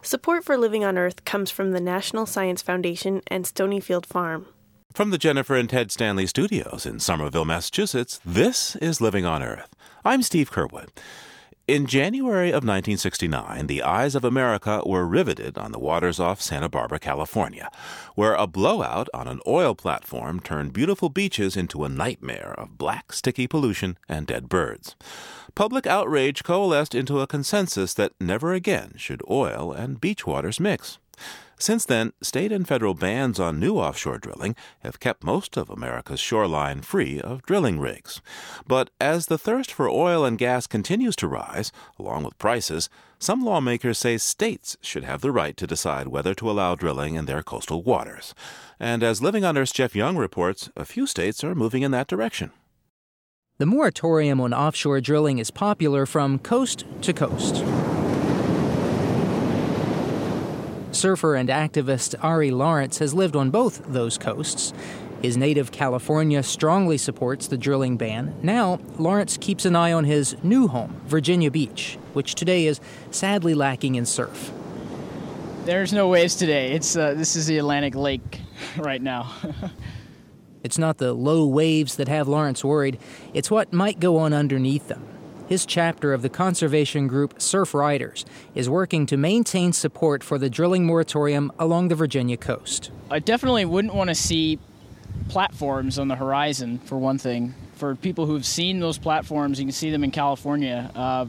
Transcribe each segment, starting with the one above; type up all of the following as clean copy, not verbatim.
Support for Living on Earth comes from the National Science Foundation and Stonyfield Farm. From the Jennifer and Ted Stanley Studios in Somerville, Massachusetts, this is Living on Earth. I'm Steve Curwood. In January of 1969, the eyes of America were riveted on the waters off Santa Barbara, California, where a blowout on an oil platform turned beautiful beaches into a nightmare of black, sticky pollution and dead birds. Public outrage coalesced into a consensus that never again should oil and beach waters mix. Since then, state and federal bans on new offshore drilling have kept most of America's shoreline free of drilling rigs. But as the thirst for oil and gas continues to rise, along with prices, some lawmakers say states should have the right to decide whether to allow drilling in their coastal waters. And as Living on Earth's Jeff Young reports, a few states are moving in that direction. The moratorium on offshore drilling is popular from coast to coast. Surfer and activist Ari Lawrence has lived on both those coasts. His native California strongly supports the drilling ban. Now, Lawrence keeps an eye on his new home, Virginia Beach, which today is sadly lacking in surf. There's no waves today. This is the Atlantic Lake right now. It's not the low waves that have Lawrence worried. It's what might go on underneath them. His chapter of the conservation group Surf Riders is working to maintain support for the drilling moratorium along the Virginia coast. I definitely wouldn't want to see platforms on the horizon, for one thing. For people who've seen those platforms, you can see them in California.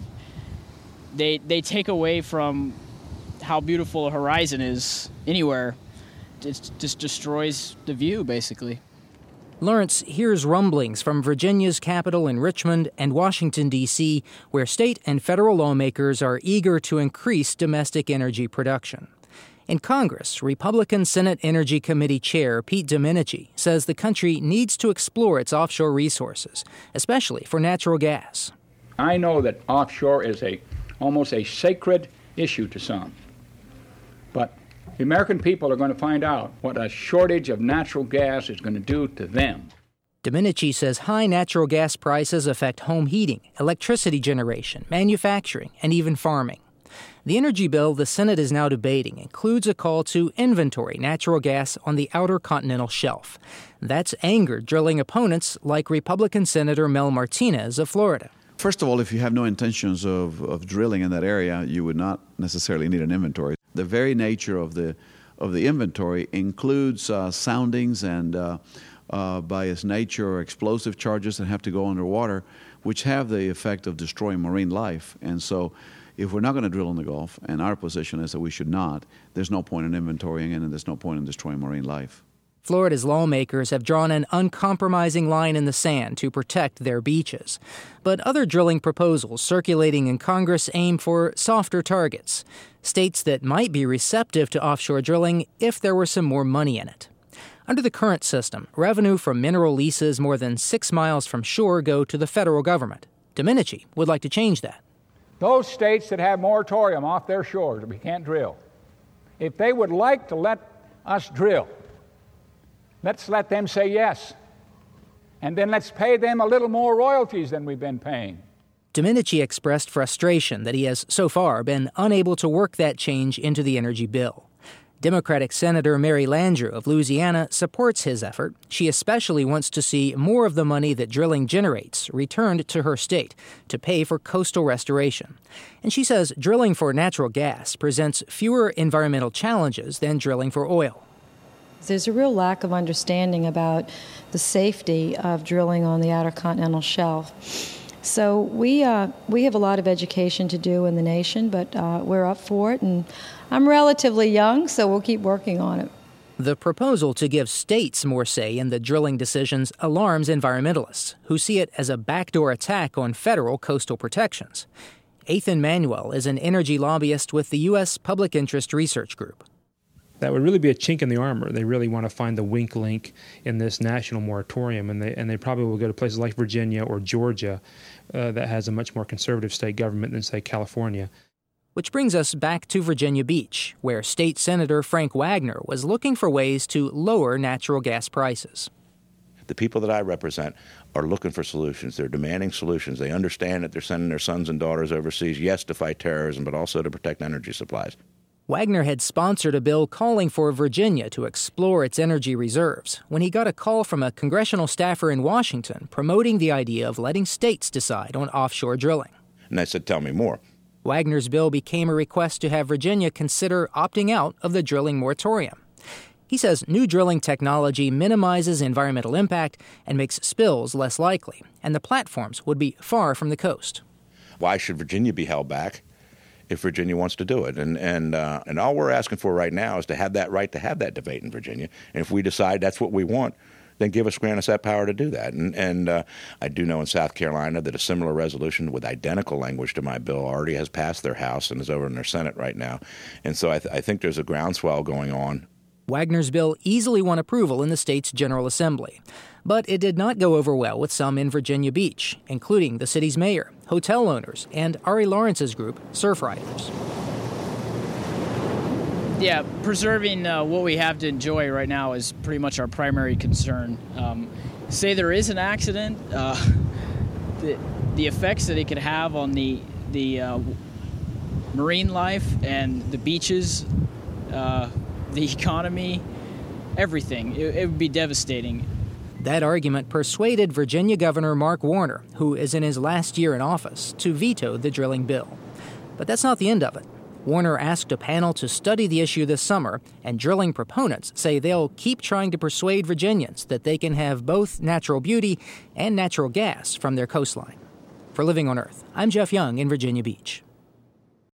They take away from how beautiful a horizon is anywhere. It just destroys the view, basically. Lawrence hears rumblings from Virginia's capital in Richmond and Washington, D.C., where state and federal lawmakers are eager to increase domestic energy production. In Congress, Republican Senate Energy Committee Chair Pete Domenici says the country needs to explore its offshore resources, especially for natural gas. I know that offshore is almost a sacred issue to some, but the American people are going to find out what a shortage of natural gas is going to do to them. Domenici says high natural gas prices affect home heating, electricity generation, manufacturing, and even farming. The energy bill the Senate is now debating includes a call to inventory natural gas on the outer continental shelf. That's angered drilling opponents like Republican Senator Mel Martinez of Florida. First of all, if you have no intentions of drilling in that area, you would not necessarily need an inventory. The very nature of the inventory includes soundings and, by its nature, explosive charges that have to go underwater, which have the effect of destroying marine life. And so if we're not going to drill in the Gulf, and our position is that we should not, there's no point in inventorying it, and there's no point in destroying marine life. Florida's lawmakers have drawn an uncompromising line in the sand to protect their beaches. But other drilling proposals circulating in Congress aim for softer targets, states that might be receptive to offshore drilling if there were some more money in it. Under the current system, revenue from mineral leases more than 6 miles from shore go to the federal government. Domenici would like to change that. Those states that have moratorium off their shores, we can't drill, if they would like to let us drill, let's let them say yes. And then let's pay them a little more royalties than we've been paying. Domenici expressed frustration that he has so far been unable to work that change into the energy bill. Democratic Senator Mary Landrieu of Louisiana supports his effort. She especially wants to see more of the money that drilling generates returned to her state to pay for coastal restoration. And she says drilling for natural gas presents fewer environmental challenges than drilling for oil. There's a real lack of understanding about the safety of drilling on the outer continental shelf. So we have a lot of education to do in the nation, but we're up for it, and I'm relatively young, so we'll keep working on it. The proposal to give states more say in the drilling decisions alarms environmentalists, who see it as a backdoor attack on federal coastal protections. Ethan Manuel is an energy lobbyist with the U.S. Public Interest Research Group. That would really be a chink in the armor. They really want to find the weak link in this national moratorium, and they probably will go to places like Virginia or Georgia that has a much more conservative state government than, say, California. Which brings us back to Virginia Beach, where State Senator Frank Wagner was looking for ways to lower natural gas prices. The people that I represent are looking for solutions. They're demanding solutions. They understand that they're sending their sons and daughters overseas, yes, to fight terrorism, but also to protect energy supplies. Wagner had sponsored a bill calling for Virginia to explore its energy reserves when he got a call from a congressional staffer in Washington promoting the idea of letting states decide on offshore drilling. And I said, tell me more. Wagner's bill became a request to have Virginia consider opting out of the drilling moratorium. He says new drilling technology minimizes environmental impact and makes spills less likely, and the platforms would be far from the coast. Why should Virginia be held back if Virginia wants to do it? And all we're asking for right now is to have that right to have that debate in Virginia. And if we decide that's what we want, then grant us that power to do that. And I do know in South Carolina that a similar resolution with identical language to my bill already has passed their House and is over in their Senate right now. And so I think there's a groundswell going on. Wagner's bill easily won approval in the state's General Assembly. But it did not go over well with some in Virginia Beach, including the city's mayor, hotel owners, and Ari Lawrence's group, Surfriders. Yeah, preserving what we have to enjoy right now is pretty much our primary concern. Say there is an accident, the effects that it could have on the marine life and the beaches, the economy, everything. It would be devastating. That argument persuaded Virginia Governor Mark Warner, who is in his last year in office, to veto the drilling bill. But that's not the end of it. Warner asked a panel to study the issue this summer, and drilling proponents say they'll keep trying to persuade Virginians that they can have both natural beauty and natural gas from their coastline. For Living on Earth, I'm Jeff Young in Virginia Beach.